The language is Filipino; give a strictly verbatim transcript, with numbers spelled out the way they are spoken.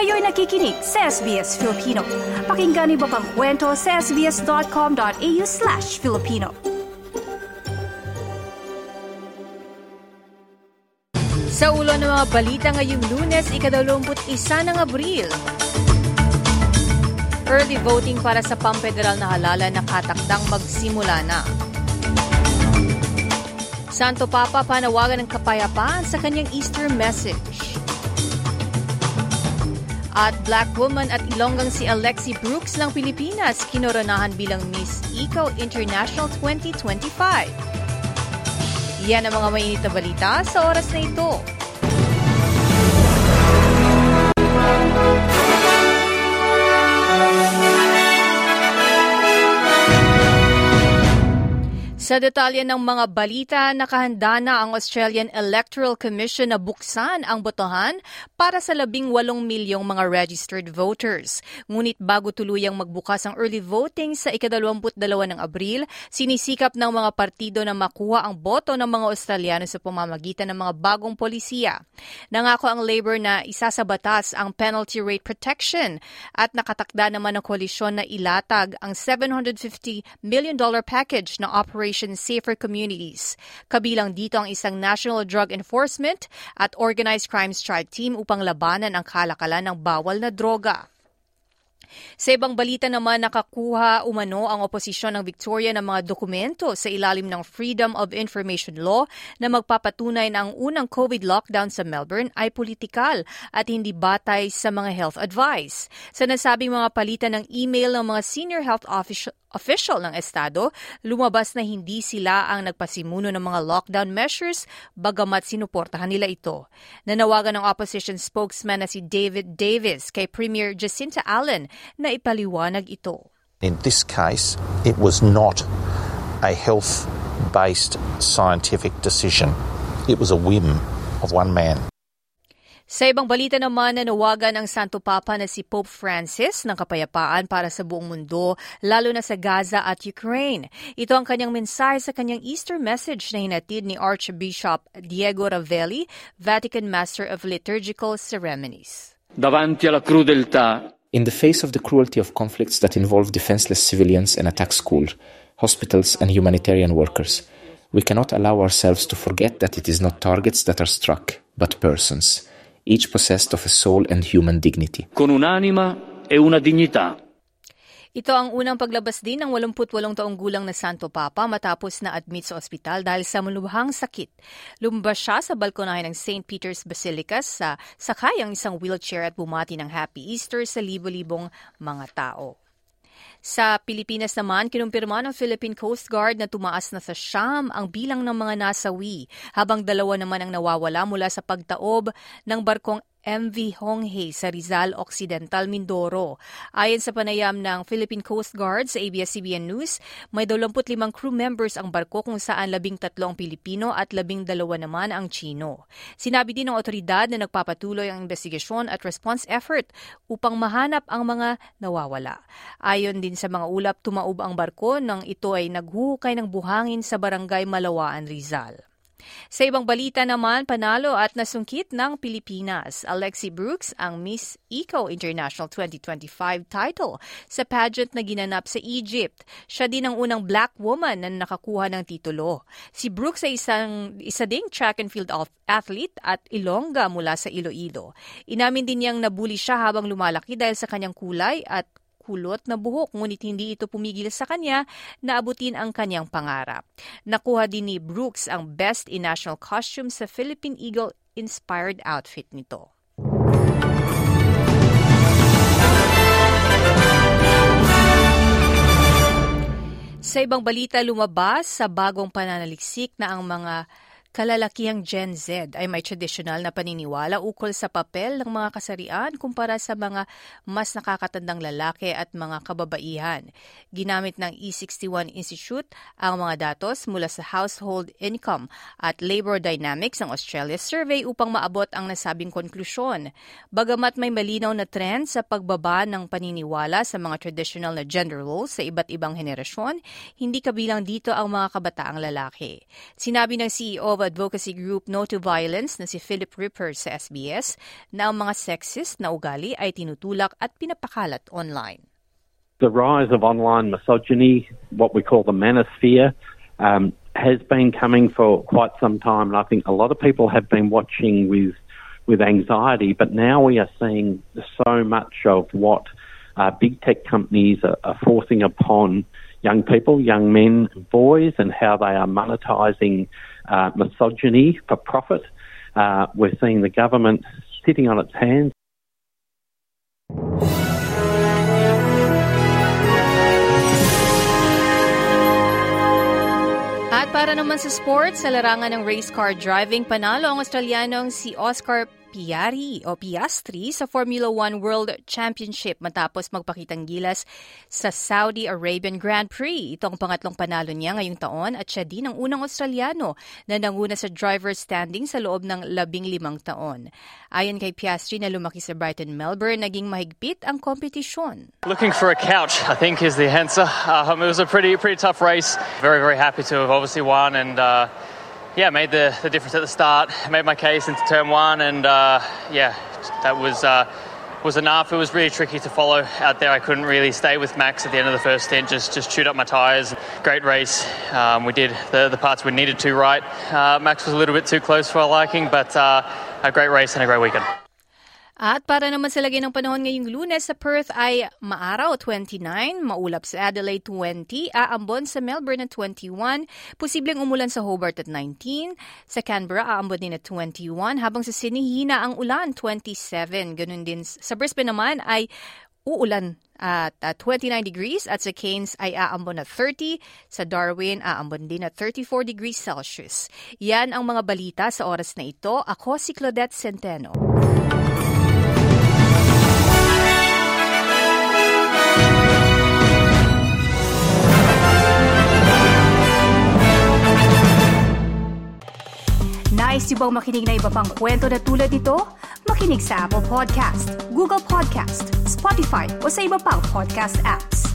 Kayo'y nakikinig sa S B S Filipino. Pakinggan niyo pa ang kwento sa sbs.com.au slash Filipino. Sa ulo ng mga balita ngayong Lunes, ikadalawamput isa ng Abril. Early voting para sa pamfederal na halalan nakatakdang magsimula na. Santo Papa panawagan ng kapayapaan sa kanyang Easter message. At Black woman at Ilonggang si Alexi Brooks ng Pilipinas kinoronahan bilang Miss Eco International twenty twenty-five. Yan ang mga mainit na balita sa oras na ito. Sa detalye ng mga balita, nakahanda na ang Australian Electoral Commission na buksan ang botohan para sa labing walong milyong mga registered voters. Ngunit bago tuluyang magbukas ang early voting sa ikadalawamput dalawa ng Abril, sinisikap ng mga partido na makuha ang boto ng mga Australiano sa pamamagitan ng mga bagong polisiya. Nangako ang Labor na isa sa batas ang penalty rate protection at nakatakda naman ng koalisyon na ilatag ang seven hundred fifty million dollars package na Operation Safer Communities. Kabilang dito ang isang National Drug Enforcement at Organized Crime Strike Team upang labanan ang kalakalan ng bawal na droga. Sa ibang balita naman, nakakuha umano ang oposisyon ng Victoria ng mga dokumento sa ilalim ng Freedom of Information Law na magpapatunay na ang unang COVID lockdown sa Melbourne ay politikal at hindi batay sa mga health advice. Sa nasabing mga palitan ng email ng mga senior health official official ng Estado, lumabas na hindi sila ang nagpasimuno ng mga lockdown measures bagamat sinuportahan nila ito. Nanawagan ng opposition spokesman na si David Davis kay Premier Jacinta Allen na ipaliwanag ito. In this case, it was not a health-based scientific decision. It was a whim of one man. Sa ibang balita naman, nanawagan ang Santo Papa na si Pope Francis ng kapayapaan para sa buong mundo, lalo na sa Gaza at Ukraine. Ito ang kanyang mensahe sa kanyang Easter message na hinatid ni Archbishop Diego Ravelli, Vatican Master of Liturgical Ceremonies. Davanti alla crudeltà. In the face of the cruelty of conflicts that involve defenseless civilians and attack schools, hospitals and humanitarian workers, we cannot allow ourselves to forget that it is not targets that are struck, but persons, each possessed of a soul and human dignity. Con un'anima e una dignità. Ito ang unang paglabas din ng eighty-eight taong gulang na Santo Papa matapos na admit sa ospital dahil sa malubhang sakit. Lumabas siya sa balkonahe ng Saint Peter's Basilica sa sakay ang isang wheelchair at bumati ng Happy Easter sa libo-libong mga tao. Sa Pilipinas naman, kinumpirma ng Philippine Coast Guard na tumaas na sa siyam ang bilang ng mga nasawi, habang dalawa naman ang nawawala mula sa pagtaob ng barkong M V Honghe sa Rizal Occidental, Mindoro. Ayon sa panayam ng Philippine Coast Guard sa A B S C B N News, may twenty-five crew members ang barko kung saan labing tatlo ang Pilipino at labing dalawa naman ang Chino. Sinabi din ng otoridad na nagpapatuloy ang investigasyon at response effort upang mahanap ang mga nawawala. Ayon din sa mga ulap, tumaob ang barko nang ito ay naghuhukay ng buhangin sa barangay Malawaan, Rizal. Sa ibang balita naman, panalo at nasungkit ng Pilipinas. Alexi Brooks ang Miss Eco International twenty twenty-five title sa pageant na ginanap sa Egypt. Siya din ang unang black woman na nakakuha ng titulo. Si Brooks ay isang, isa ding track and field athlete at Ilongga mula sa Iloilo. Inamin din niyang nabuli siya habang lumalaki dahil sa kanyang kulay at kulot na buhok, ngunit hindi ito pumigil sa kanya na abutin ang kanyang pangarap. Nakuha din ni Brooks ang Best in National Costume sa Philippine Eagle-inspired outfit nito. Sa ibang balita, lumabas sa bagong pananaliksik na ang mga kalalakihang Gen Z ay may tradisyonal na paniniwala ukol sa papel ng mga kasarian kumpara sa mga mas nakakatandang lalaki at mga kababaihan. Ginamit ng E sixty-one Institute ang mga datos mula sa Household Income at Labor Dynamics ng Australia Survey upang maabot ang nasabing konklusyon. Bagamat may malinaw na trend sa pagbaba ng paniniwala sa mga traditional na gender roles sa iba't ibang henerasyon, hindi kabilang dito ang mga kabataang lalaki. Sinabi ng C E O of advocacy group No to Violence na si Philip Ripper sa S B S na ang mga sexist na ugali ay tinutulak at pinapakalat online. The rise of online misogyny, what we call the manosphere, um, has been coming for quite some time, and I think a lot of people have been watching with with anxiety, but now we are seeing so much of what uh, big tech companies are, are forcing upon young people, young men and boys, and how they are monetising uh, misogyny for profit. Uh, we're seeing the government sitting on its hands. At para naman sa sports, sa larangan ng race car driving, panalo ang Australianong si Oscar Piastri o Piastri sa Formula One World Championship matapos magpakitang gilas sa Saudi Arabian Grand Prix. Ito ang pangatlong panalo niya ngayong taon at siya din ang unang Australiano na nanguna sa driver's standing sa loob ng labing limang taon. Ayon kay Piastri na lumaki sa Brighton, Melbourne, naging mahigpit ang kompetisyon. Looking for a couch, I think, is the answer. Um, it was a pretty pretty tough race. Very, very happy to have obviously won and uh, yeah, made the, the difference at the start. Made my case into turn one, and uh, yeah, that was uh, was enough. It was really tricky to follow out there. I couldn't really stay with Max at the end of the first stint. Just just chewed up my tyres. Great race. Um, we did the the parts we needed to right. Uh, Max was a little bit too close for our liking, but uh, a great race and a great weekend. At para naman sa lagay ng panahon ngayong Lunes sa Perth ay maaraw twenty-nine, maulap sa Adelaide twenty, aambon sa Melbourne at twenty-one, posibleng umulan sa Hobart at nineteen, sa Canberra aambon din at twenty-one, habang sa Sydney hina ang ulan twenty-seven. Ganun din sa Brisbane naman ay uulan at uh, twenty-nine degrees at sa Cairns ay aambon at thirty, sa Darwin aambon din at thirty-four degrees Celsius. Yan ang mga balita sa oras na ito. Ako si Claudette Centeno. Nice yung bang makinig na iba pang kwento na tulad ito? Makinig sa Apple Podcast, Google Podcast, Spotify o sa iba pang podcast apps.